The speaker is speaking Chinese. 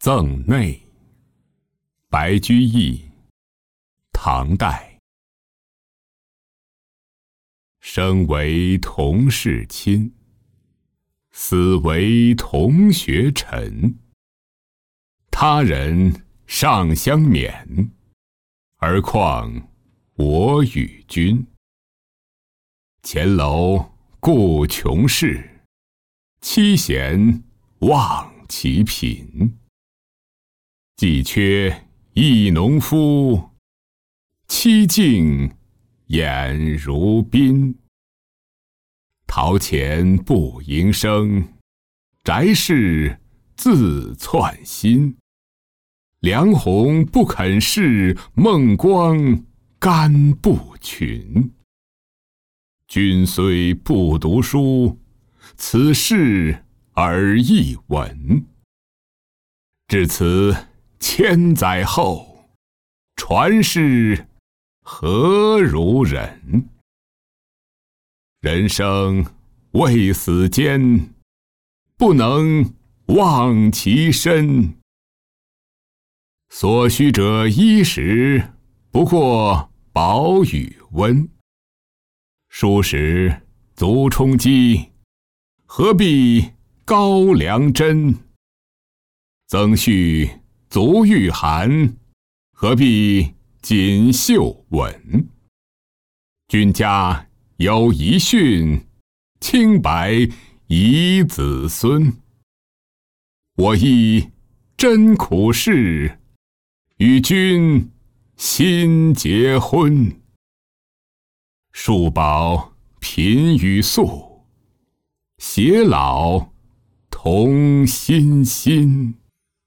赠内，白居易，唐代。生为同室亲，死为同学臣。他人尚相勉，而况我与君。前楼顾穷室，妻贤忘其贫。既缺一农夫，妻敬俨如宾。陶钱不营生，翟氏自窜心。梁鸿不肯事，孟光干不群。君虽不读书，此事尔亦闻。至此千载后，传世何如人？人生未死间，不能忘其身。所需者衣食，不过饱与温。数食足充饥，何必高粱珍？增续足御寒，何必锦绣稳？君家有遗训，清白遗子孙。我亦真苦事，与君新结婚。树饱贫与素，偕老同心心。